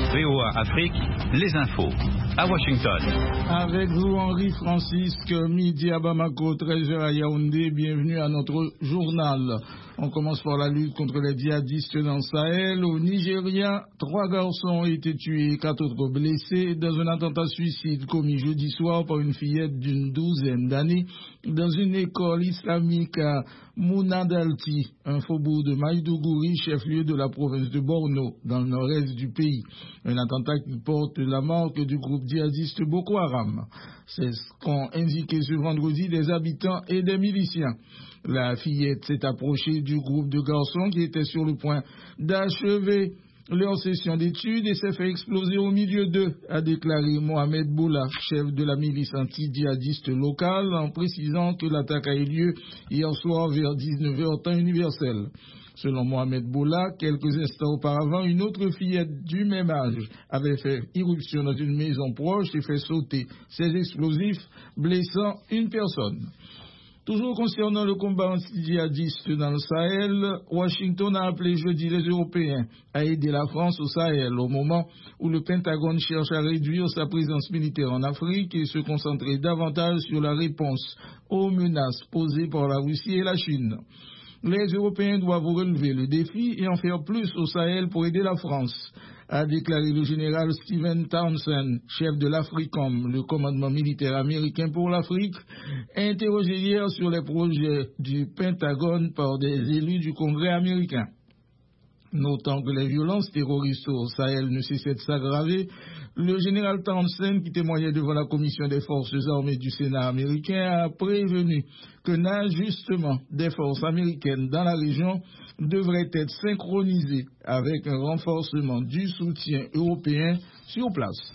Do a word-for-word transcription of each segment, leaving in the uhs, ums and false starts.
V O A Afrique, les infos. À Washington. Avec vous, Henri Francisque, midi à Bamako, treize heures à Yaoundé. Bienvenue à notre journal. On commence par la lutte contre les djihadistes dans le Sahel. Au Nigeria, trois garçons ont été tués et quatre autres blessés dans un attentat suicide commis jeudi soir par une fillette d'une douzaine d'années dans une école islamique à Mounadalti, un faubourg de Maïdougouri, chef-lieu de la province de Borno, dans le nord-est du pays. Un attentat qui porte la marque du groupe djihadiste Boko Haram. C'est ce qu'ont indiqué ce vendredi des habitants et des miliciens. La fillette s'est approchée du groupe de garçons qui étaient sur le point d'achever leur session d'études et s'est fait exploser au milieu d'eux, a déclaré Mohamed Boula, chef de la milice anti-djihadiste locale, en précisant que l'attaque a eu lieu hier soir vers dix-neuf heures temps universel. Selon Mohamed Boula, quelques instants auparavant, une autre fillette du même âge avait fait irruption dans une maison proche et fait sauter ses explosifs, blessant une personne. Toujours concernant le combat anti-djihadiste dans le Sahel, Washington a appelé jeudi les Européens à aider la France au Sahel au moment où le Pentagone cherche à réduire sa présence militaire en Afrique et se concentrer davantage sur la réponse aux menaces posées par la Russie et la Chine. Les Européens doivent relever le défi et en faire plus au Sahel pour aider la France, a déclaré le général Stephen Townsend, chef de l'AFRICOM, le commandement militaire américain pour l'Afrique, interrogé hier sur les projets du Pentagone par des élus du Congrès américain. Notant que les violences terroristes au Sahel ne cessaient de s'aggraver, le général Townsend, qui témoignait devant la commission des forces armées du Sénat américain, a prévenu qu'un ajustement des forces américaines dans la région devrait être synchronisé avec un renforcement du soutien européen sur place.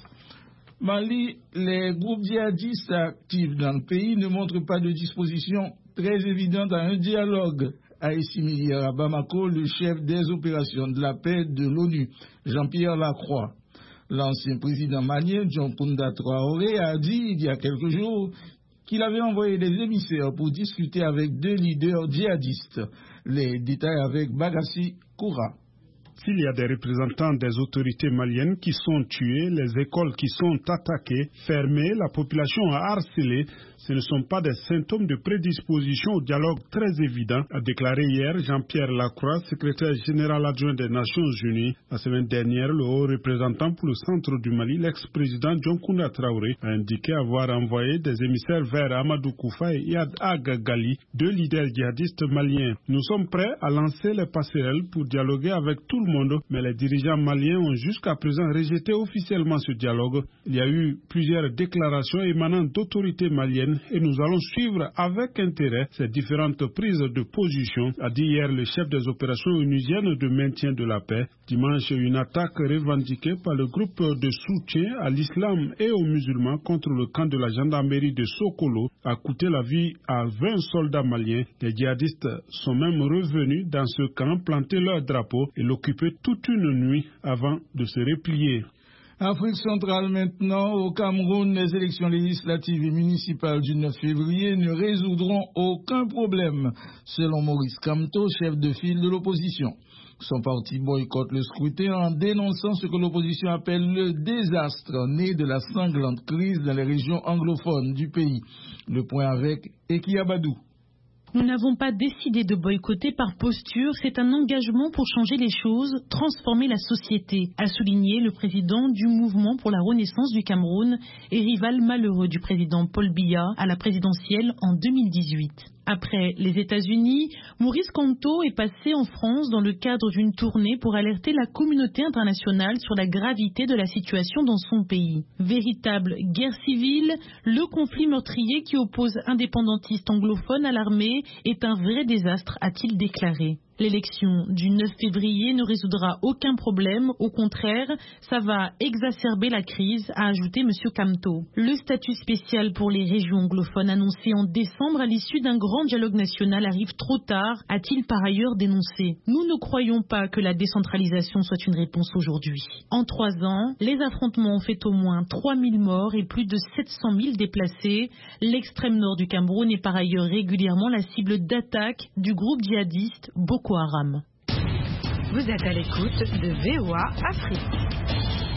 Mali, les groupes djihadistes actifs dans le pays ne montrent pas de disposition très évidente à un dialogue, a estimé hier à Bamako le chef des opérations de la paix de l'ONU, Jean-Pierre Lacroix. L'ancien président malien, John Kounda Traoré, a dit il y a quelques jours qu'il avait envoyé des émissaires pour discuter avec deux leaders djihadistes. Les détails avec Bagassi Koura. S'il y a des représentants des autorités maliennes qui sont tués, les écoles qui sont attaquées, fermées, la population harcelée, ce ne sont pas des symptômes de prédisposition au dialogue très évident, a déclaré hier Jean-Pierre Lacroix, secrétaire général adjoint des Nations Unies. La semaine dernière, le haut représentant pour le centre du Mali, l'ex-président John Kounda Traoré, a indiqué avoir envoyé des émissaires vers Amadou Koufa et Iyad Aga Gali, deux leaders djihadistes maliens. Nous sommes prêts à lancer les passerelles pour dialoguer avec tout le monde, mais les dirigeants maliens ont jusqu'à présent rejeté officiellement ce dialogue. Il y a eu plusieurs déclarations émanant d'autorités maliennes et nous allons suivre avec intérêt ces différentes prises de position, a dit hier le chef des opérations onusiennes de maintien de la paix. Dimanche, une attaque revendiquée par le groupe de soutien à l'islam et aux musulmans contre le camp de la gendarmerie de Sokolo a coûté la vie à vingt soldats maliens. Les djihadistes sont même revenus dans ce camp, planter leur drapeau et l'occuper toute une nuit avant de se replier. Afrique centrale maintenant, au Cameroun, les élections législatives et municipales du neuf février ne résoudront aucun problème, selon Maurice Kamto, chef de file de l'opposition. Son parti boycotte le scrutin en dénonçant ce que l'opposition appelle le désastre né de la sanglante crise dans les régions anglophones du pays. Le point avec Eki Abadou. Nous n'avons pas décidé de boycotter par posture, c'est un engagement pour changer les choses, transformer la société, a souligné le président du mouvement pour la renaissance du Cameroun et rival malheureux du président Paul Biya à la présidentielle en deux mille dix-huit. Après les États-Unis, Maurice Kamto est passé en France dans le cadre d'une tournée pour alerter la communauté internationale sur la gravité de la situation dans son pays. Véritable guerre civile, le conflit meurtrier qui oppose indépendantistes anglophones à l'armée est un vrai désastre, a-t-il déclaré. L'élection du neuf février ne résoudra aucun problème, au contraire, ça va exacerber la crise, a ajouté M. Kamto. Le statut spécial pour les régions anglophones annoncé en décembre à l'issue d'un grand dialogue national arrive trop tard, a-t-il par ailleurs dénoncé. Nous ne croyons pas que la décentralisation soit une réponse aujourd'hui. En trois ans, les affrontements ont fait au moins trois mille morts et plus de sept cent mille déplacés. L'extrême nord du Cameroun est par ailleurs régulièrement la cible d'attaque du groupe djihadiste Boko Haram. Vous êtes à l'écoute de V O A Afrique.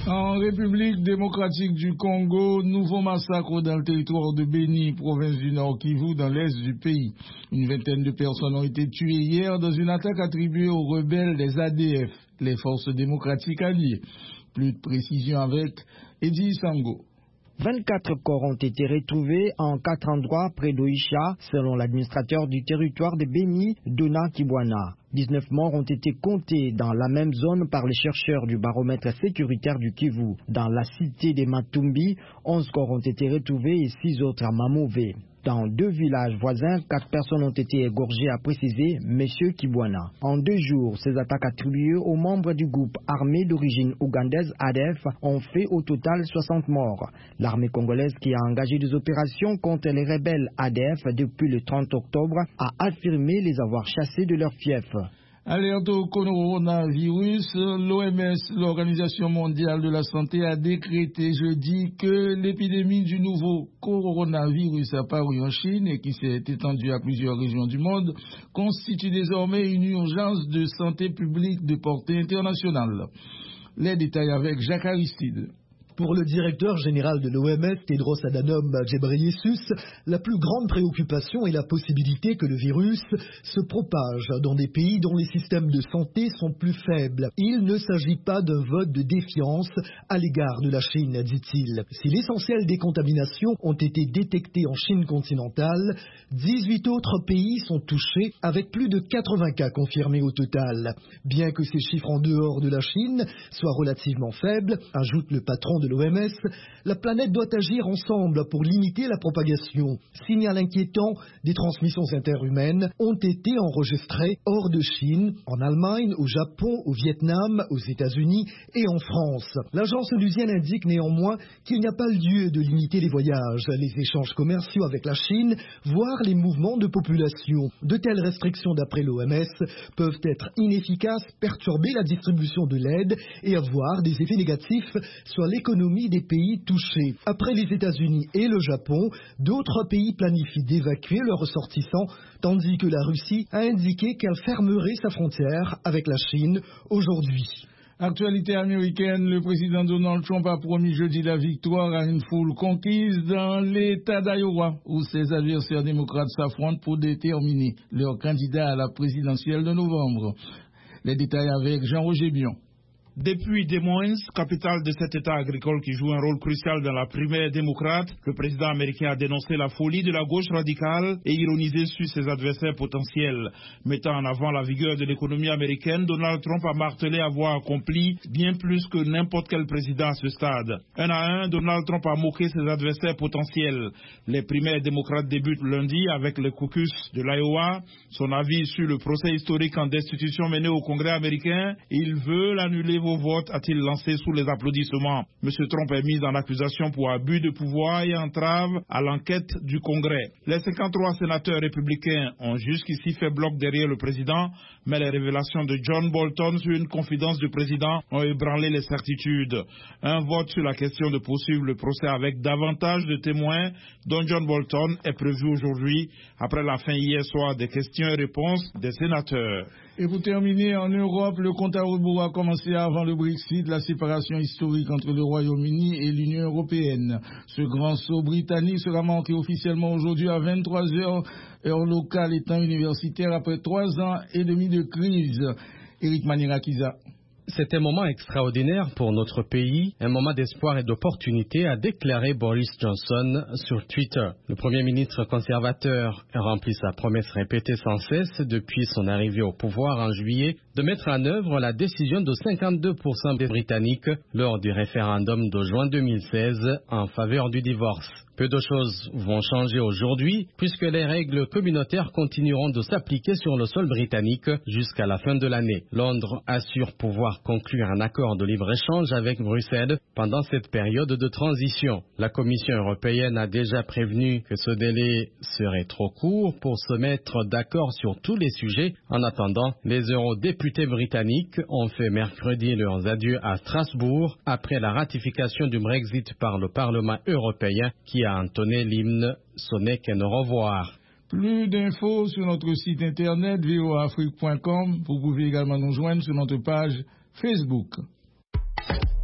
En République démocratique du Congo, nouveau massacre dans le territoire de Béni, province du Nord Kivu, dans l'est du pays. Une vingtaine de personnes ont été tuées hier dans une attaque attribuée aux rebelles des A D F, les forces démocratiques alliées. Plus de précision avec Eddie Sango. vingt-quatre corps ont été retrouvés en quatre endroits près d'Oisha, selon l'administrateur du territoire de Béni, Dona Kibwana. dix-neuf morts ont été comptés dans la même zone par les chercheurs du baromètre sécuritaire du Kivu. Dans la cité de Matumbi, onze corps ont été retrouvés et six autres à Mamové. Dans deux villages voisins, quatre personnes ont été égorgées, a précisé M. Kibwana. En deux jours, ces attaques attribuées aux membres du groupe armé d'origine ougandaise A D F ont fait au total soixante morts. L'armée congolaise, qui a engagé des opérations contre les rebelles A D F depuis le trente octobre, a affirmé les avoir chassés de leur fief. Alerte au coronavirus, l'O M S, l'Organisation mondiale de la santé, a décrété jeudi que l'épidémie du nouveau coronavirus apparu en Chine et qui s'est étendue à plusieurs régions du monde constitue désormais une urgence de santé publique de portée internationale. Les détails avec Jacques Aristide. Pour le directeur général de l'O M S, Tedros Adhanom Ghebreyesus, la plus grande préoccupation est la possibilité que le virus se propage dans des pays dont les systèmes de santé sont plus faibles. Il ne s'agit pas d'un vote de défiance à l'égard de la Chine, dit-il. Si l'essentiel des contaminations ont été détectées en Chine continentale, dix-huit autres pays sont touchés avec plus de quatre-vingts cas confirmés au total. Bien que ces chiffres en dehors de la Chine soient relativement faibles, ajoute le patron de l'O M S, la planète doit agir ensemble pour limiter la propagation. Signal inquiétant, des transmissions interhumaines ont été enregistrées hors de Chine, en Allemagne, au Japon, au Vietnam, aux États-Unis et en France. L'agence onusienne indique néanmoins qu'il n'y a pas lieu de limiter les voyages, les échanges commerciaux avec la Chine, voire les mouvements de population. De telles restrictions, d'après l'O M S, peuvent être inefficaces, perturber la distribution de l'aide et avoir des effets négatifs sur l'économie des pays touchés. Après les États-Unis et le Japon, d'autres pays planifient d'évacuer leurs ressortissants, tandis que la Russie a indiqué qu'elle fermerait sa frontière avec la Chine aujourd'hui. Actualité américaine, le président Donald Trump a promis jeudi la victoire à une foule conquise dans l'État d'Iowa, où ses adversaires démocrates s'affrontent pour déterminer leur candidat à la présidentielle de novembre. Les détails avec Jean-Roger Bion. Depuis Des Moines, capitale de cet État agricole qui joue un rôle crucial dans la primaire démocrate, le président américain a dénoncé la folie de la gauche radicale et ironisé sur ses adversaires potentiels. Mettant en avant la vigueur de l'économie américaine, Donald Trump a martelé avoir accompli bien plus que n'importe quel président à ce stade. Un à un, Donald Trump a moqué ses adversaires potentiels. Les primaires démocrates débutent lundi avec le caucus de l'Iowa. Son avis sur le procès historique en destitution mené au Congrès américain, il veut l'annuler vos votes, a-t-il lancé sous les applaudissements. M. Trump est mis en accusation pour abus de pouvoir et entrave à l'enquête du Congrès. Les cinquante-trois sénateurs républicains ont jusqu'ici fait bloc derrière le président, mais les révélations de John Bolton sur une confidence du président ont ébranlé les certitudes. Un vote sur la question de poursuivre le procès avec davantage de témoins, dont John Bolton, est prévu aujourd'hui, après la fin hier soir des questions et réponses des sénateurs. Et pour terminer, en Europe, le compte à rebours a commencé avant le Brexit, la séparation historique entre le Royaume-Uni et l'Union européenne. Ce grand saut britannique sera manqué officiellement aujourd'hui à vingt-trois heures, heure locale et temps universitaire, après trois ans et demi de crise. Éric Manirakiza. C'est un moment extraordinaire pour notre pays, un moment d'espoir et d'opportunité, a déclaré Boris Johnson sur Twitter. Le Premier ministre conservateur remplit sa promesse répétée sans cesse depuis son arrivée au pouvoir en juillet de mettre en œuvre la décision de cinquante-deux pour cent des Britanniques lors du référendum de juin deux mille seize en faveur du divorce. Peu de choses vont changer aujourd'hui puisque les règles communautaires continueront de s'appliquer sur le sol britannique jusqu'à la fin de l'année. Londres assure pouvoir conclure un accord de libre-échange avec Bruxelles pendant cette période de transition. La Commission européenne a déjà prévenu que ce délai serait trop court pour se mettre d'accord sur tous les sujets. En attendant, les eurodéputés britanniques ont fait mercredi leurs adieux à Strasbourg après la ratification du Brexit par le Parlement européen qui a entonné l'hymne « Ce n'est qu'un au revoir ». Plus d'infos sur notre site internet v o a afrique point com. Vous pouvez également nous joindre sur notre page Facebook.